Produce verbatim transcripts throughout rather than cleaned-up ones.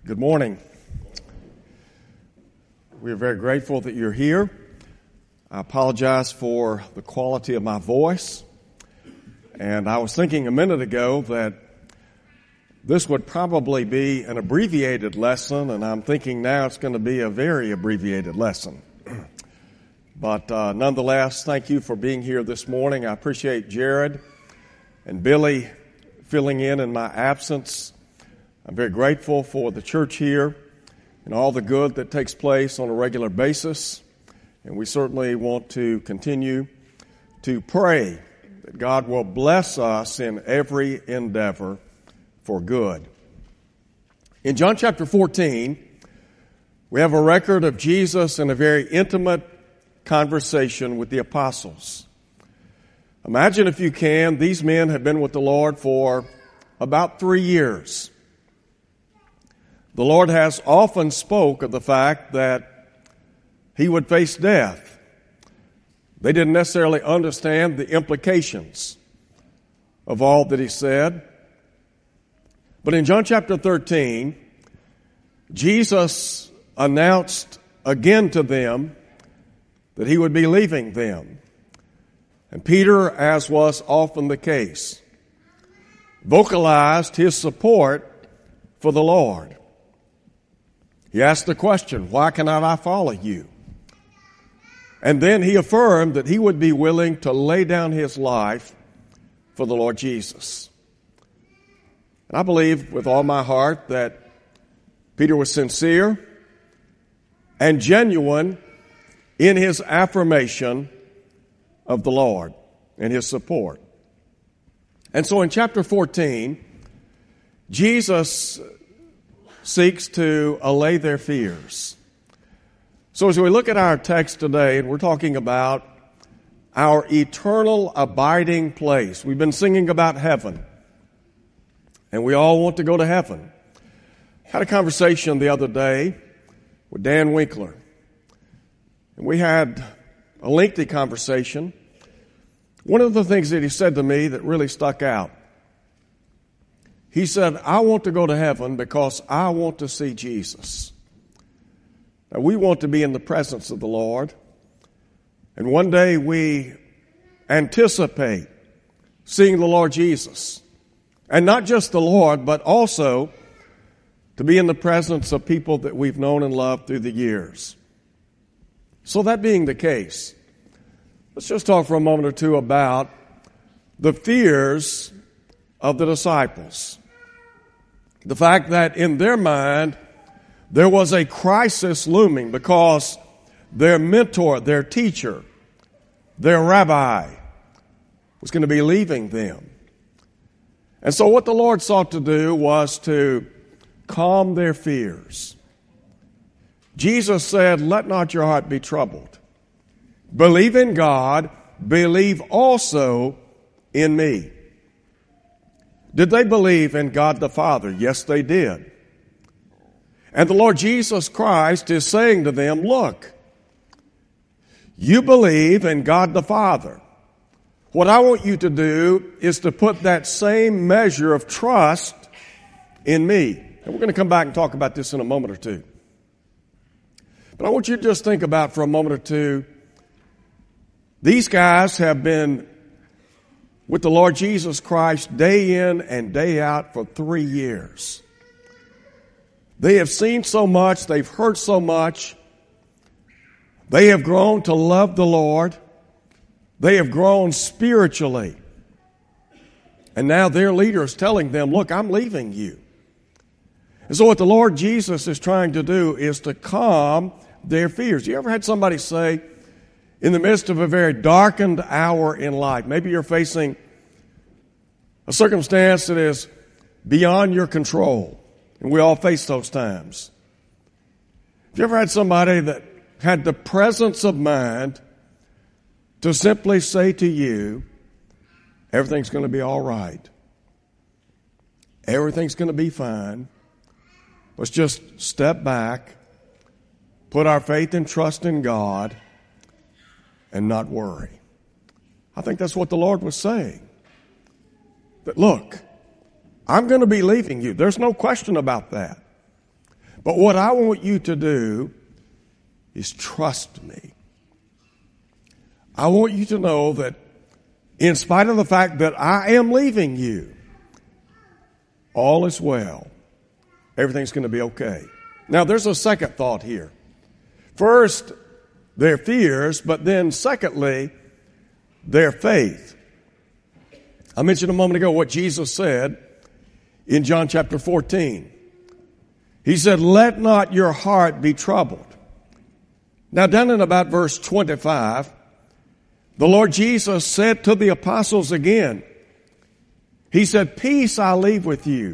Good morning. We are very grateful that you're here. I apologize for the quality of my voice. And I was thinking a minute ago that this would probably be an abbreviated lesson, and I'm thinking now it's going to be a very abbreviated lesson. But uh, nonetheless, thank you for being here this morning. I appreciate Jared and Billy filling in in my absence. I'm very grateful for the church here and all the good that takes place on a regular basis. And we certainly want to continue to pray that God will bless us in every endeavor for good. In John chapter fourteen, we have a record of Jesus in a very intimate conversation with the apostles. Imagine, if you can, these men have been with the Lord for about three years. The Lord has often spoke of the fact that he would face death. They didn't necessarily understand the implications of all that he said. But in John chapter thirteen, Jesus announced again to them that he would be leaving them. And Peter, as was often the case, vocalized his support for the Lord. He asked the question, "Why cannot I follow you?" And then he affirmed that he would be willing to lay down his life for the Lord Jesus. And I believe with all my heart that Peter was sincere and genuine in his affirmation of the Lord and his support. And so in chapter fourteen, Jesus seeks to allay their fears. So as we look at our text today, and we're talking about our eternal abiding place. We've been singing about heaven, and we all want to go to heaven. I had a conversation the other day with Dan Winkler, and we had a lengthy conversation. One of the things that he said to me that really stuck out, he said, "I want to go to heaven because I want to see Jesus." Now, we want to be in the presence of the Lord, and one day we anticipate seeing the Lord Jesus. And not just the Lord, but also to be in the presence of people that we've known and loved through the years. So that being the case, let's just talk for a moment or two about the fears of the disciples. The fact that in their mind, there was a crisis looming because their mentor, their teacher, their rabbi was going to be leaving them. And so what the Lord sought to do was to calm their fears. Jesus said, "Let not your heart be troubled. Believe in God, believe also in me." Did they believe in God the Father? Yes, they did. And the Lord Jesus Christ is saying to them, look, you believe in God the Father. What I want you to do is to put that same measure of trust in me. And we're going to come back and talk about this in a moment or two. But I want you to just think about for a moment or two, these guys have been with the Lord Jesus Christ day in and day out for three years. They have seen so much, they've heard so much. They have grown to love the Lord. They have grown spiritually. And now their leader is telling them, look, I'm leaving you. And so what the Lord Jesus is trying to do is to calm their fears. You ever had somebody say, in the midst of a very darkened hour in life, maybe you're facing a circumstance that is beyond your control, and we all face those times. Have you ever had somebody that had the presence of mind to simply say to you, everything's going to be all right. Everything's going to be fine. Let's just step back, put our faith and trust in God, and not worry. I think that's what the Lord was saying. That look, I'm going to be leaving you. There's no question about that. But what I want you to do is trust me. I want you to know that in spite of the fact that I am leaving you, all is well. Everything's going to be okay. Now, there's a second thought here. First, their fears, but then secondly, their faith. I mentioned a moment ago what Jesus said in John chapter fourteen. He said, let not your heart be troubled. Now, down in about verse twenty-five, the Lord Jesus said to the apostles again, he said, peace I leave with you.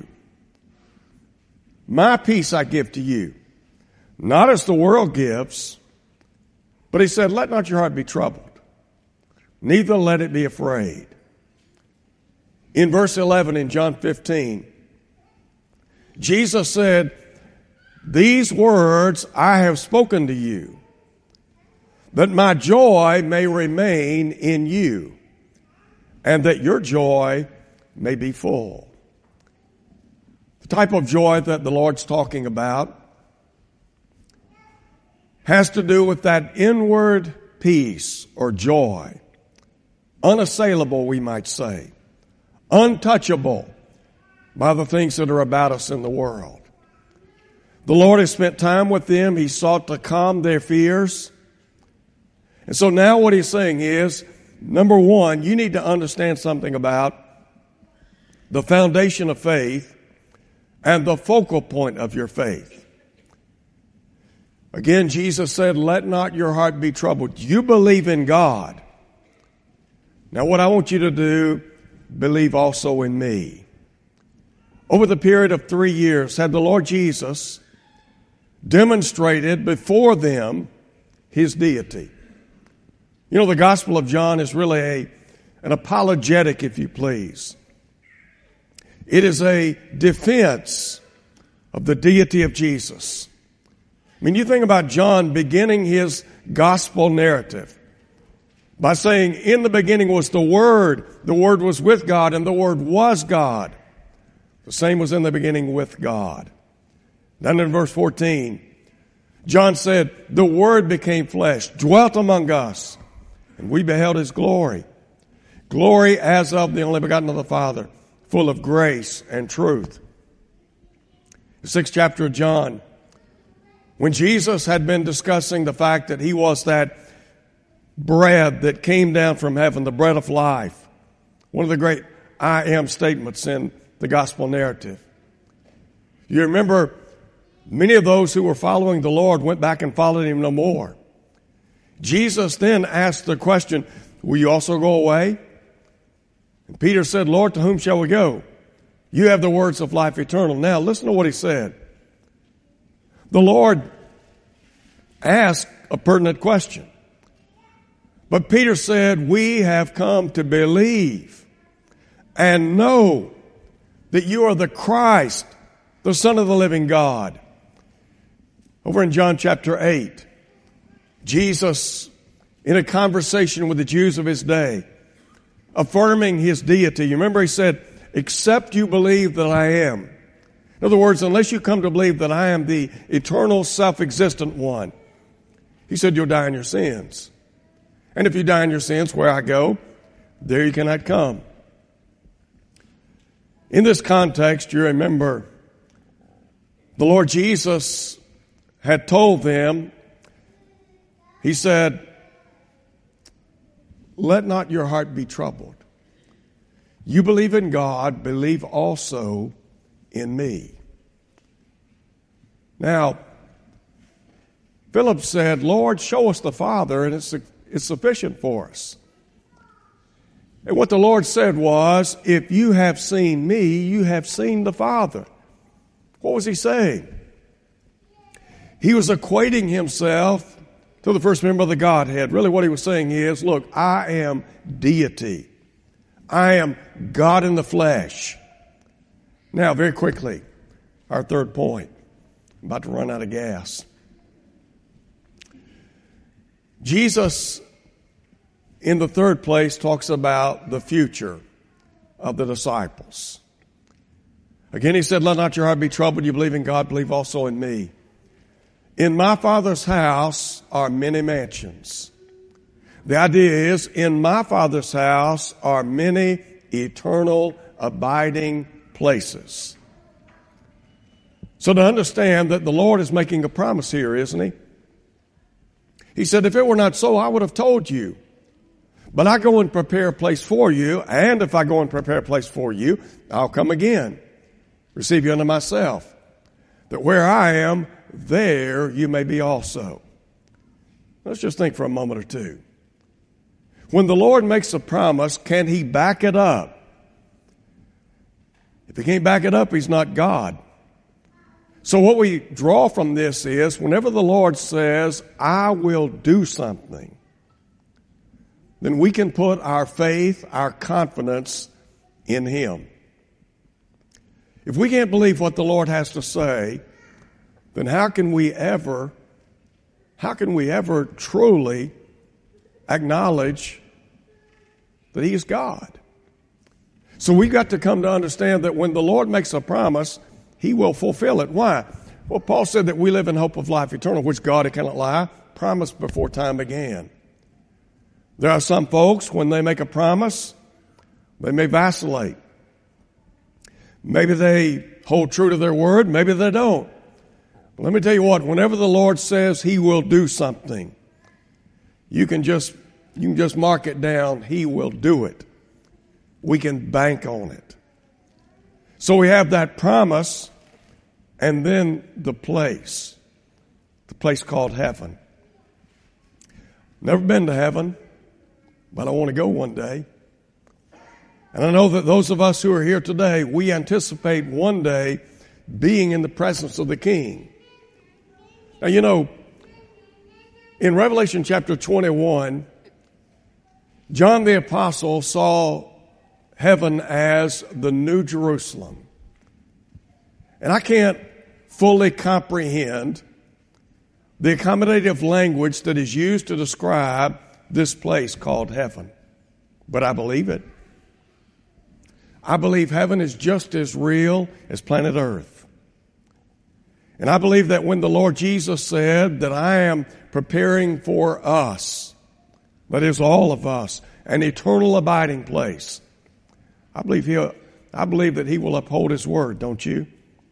My peace I give to you. Not as the world gives, but he said, let not your heart be troubled. Neither let it be afraid. In verse eleven in John fifteen, Jesus said, these words I have spoken to you, that my joy may remain in you, and that your joy may be full. The type of joy that the Lord's talking about has to do with that inward peace or joy, unassailable, we might say, untouchable by the things that are about us in the world. The Lord has spent time with them. He sought to calm their fears. And so now what he's saying is, number one, you need to understand something about the foundation of faith and the focal point of your faith. Again, Jesus said, let not your heart be troubled. You believe in God. Now what I want you to do, believe also in me. Over the period of three years, had the Lord Jesus demonstrated before them his deity. You know, the Gospel of John is really a, an apologetic, if you please. It is a defense of the deity of Jesus. I mean, you think about John beginning his gospel narrative by saying, in the beginning was the Word, the Word was with God, and the Word was God. The same was in the beginning with God. Then in verse fourteen, John said, the Word became flesh, dwelt among us, and we beheld his glory. Glory as of the only begotten of the Father, full of grace and truth. The sixth chapter of John, when Jesus had been discussing the fact that he was that bread that came down from heaven, the bread of life, one of the great I am statements in the gospel narrative. You remember many of those who were following the Lord went back and followed him no more. Jesus then asked the question, will you also go away? And Peter said, Lord, to whom shall we go? You have the words of life eternal. Now listen to what he said. The Lord asked a pertinent question. But Peter said, we have come to believe and know that you are the Christ, the Son of the living God. Over in John chapter eight, Jesus, in a conversation with the Jews of his day, affirming his deity. You remember he said, except you believe that I am. In other words, unless you come to believe that I am the eternal, self-existent one, he said, you'll die in your sins. And if you die in your sins, where I go, there you cannot come. In this context, you remember the Lord Jesus had told them, he said, let not your heart be troubled. You believe in God, believe also in me. Now, Philip said, Lord, show us the Father, and it's, it's sufficient for us. And what the Lord said was, if you have seen me, you have seen the Father. What was he saying? He was equating himself to the first member of the Godhead. Really what he was saying is, look, I am deity. I am God in the flesh. Now, very quickly, our third point. I'm about to run out of gas. Jesus, in the third place, talks about the future of the disciples. Again, he said, let not your heart be troubled. You believe in God, believe also in me. in my Father's house are many mansions. The idea is, in my Father's house are many eternal, abiding places. So to understand that the Lord is making a promise here, isn't he? He said, if it were not so, I would have told you. But I go and prepare a place for you, and if I go and prepare a place for you, I'll come again, receive you unto myself, that where I am, there you may be also. Let's just think for a moment or two. When the Lord makes a promise, can he back it up? If he can't back it up, he's not God. So what we draw from this is, whenever the Lord says, I will do something, then we can put our faith, our confidence in him. If we can't believe what the Lord has to say, then how can we ever, how can we ever truly acknowledge that he is God? So we've got to come to understand that when the Lord makes a promise, he will fulfill it. Why? Well, Paul said that we live in hope of life eternal, which God, who cannot lie, promised before time began. There are some folks, when they make a promise, they may vacillate. Maybe they hold true to their word, maybe they don't. But let me tell you what, whenever the Lord says he will do something, you can just you can just mark it down, he will do it. We can bank on it. So we have that promise, and then the place, the place called heaven. Never been to heaven, but I want to go one day. And I know that those of us who are here today, we anticipate one day being in the presence of the King. Now, you know, in Revelation chapter twenty-one, John the Apostle saw heaven as the New Jerusalem. And I can't fully comprehend the accommodative language that is used to describe this place called heaven. But I believe it. I believe heaven is just as real as planet Earth. And I believe that when the Lord Jesus said that I am preparing for us, that is all of us, an eternal abiding place, I believe he'll, I believe that he will uphold his word, don't you?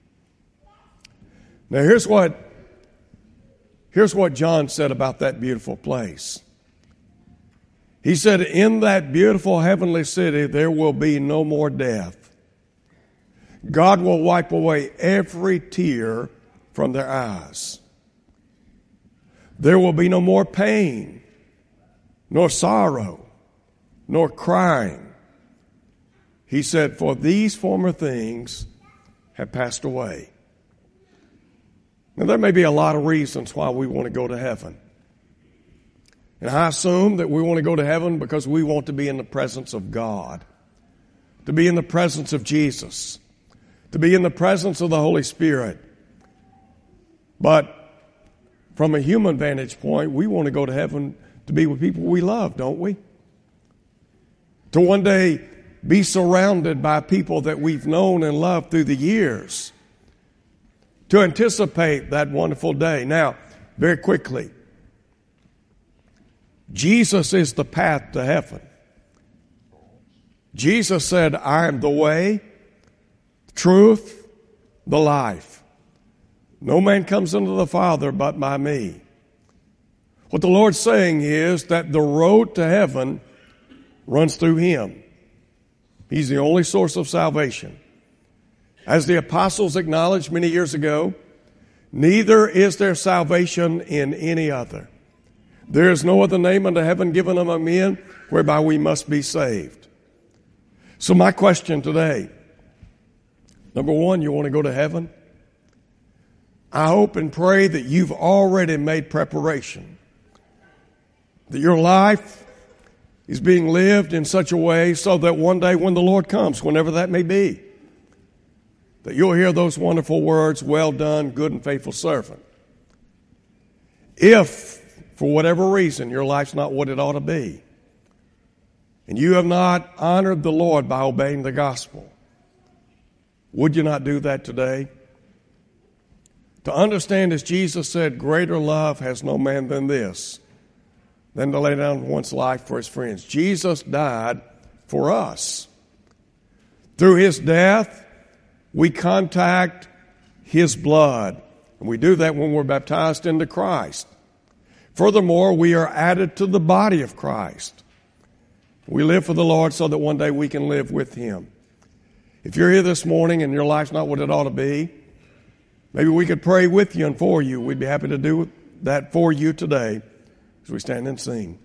Now here's what, here's what John said about that beautiful place. He said, in that beautiful heavenly city, there will be no more death. God will wipe away every tear from their eyes. There will be no more pain, nor sorrow, nor crying. He said, for these former things have passed away. Now, there may be a lot of reasons why we want to go to heaven. And I assume that we want to go to heaven because we want to be in the presence of God, to be in the presence of Jesus, to be in the presence of the Holy Spirit. But from a human vantage point, we want to go to heaven to be with people we love, don't we? To one day be surrounded by people that we've known and loved through the years. To anticipate that wonderful day. Now, very quickly, Jesus is the path to heaven. Jesus said, I am the way, the truth, the life. No man comes unto the Father but by me. What the Lord's saying is that the road to heaven runs through him. He's the only source of salvation. As the apostles acknowledged many years ago, neither is there salvation in any other. There is no other name under heaven given among men whereby we must be saved. So my question today, number one, you want to go to heaven? I hope and pray that you've already made preparation, that your life is being lived in such a way so that one day when the Lord comes, whenever that may be, that you'll hear those wonderful words, well done, good and faithful servant. If, for whatever reason, your life's not what it ought to be, and you have not honored the Lord by obeying the gospel, would you not do that today? To understand, as Jesus said, greater love has no man than this, than to lay down one's life for his friends. Jesus died for us. Through his death, we contact his blood. And we do that when we're baptized into Christ. Furthermore, we are added to the body of Christ. We live for the Lord so that one day we can live with him. If you're here this morning and your life's not what it ought to be, maybe we could pray with you and for you. We'd be happy to do that for you today as we stand and sing.